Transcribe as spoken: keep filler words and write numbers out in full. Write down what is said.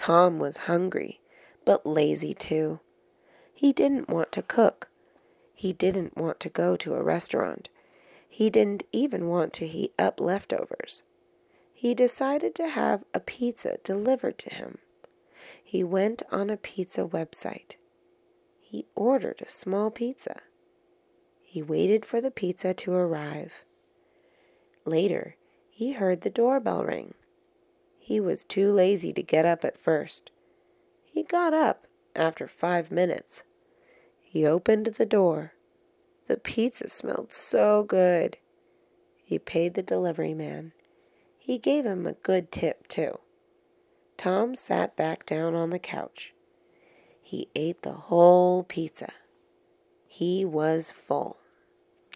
Tom was hungry, but lazy too. He didn't want to cook. He didn't want to go to a restaurant. He didn't even want to heat up leftovers. He decided to have a pizza delivered to him. He went on a pizza website. He ordered a small pizza. He waited for the pizza to arrive. Later, he heard the doorbell ring. He was too lazy to get up at first. He got up after five minutes. He opened the door. The pizza smelled so good. He paid the delivery man. He gave him a good tip, too. Tom sat back down on the couch. He ate the whole pizza. He was full.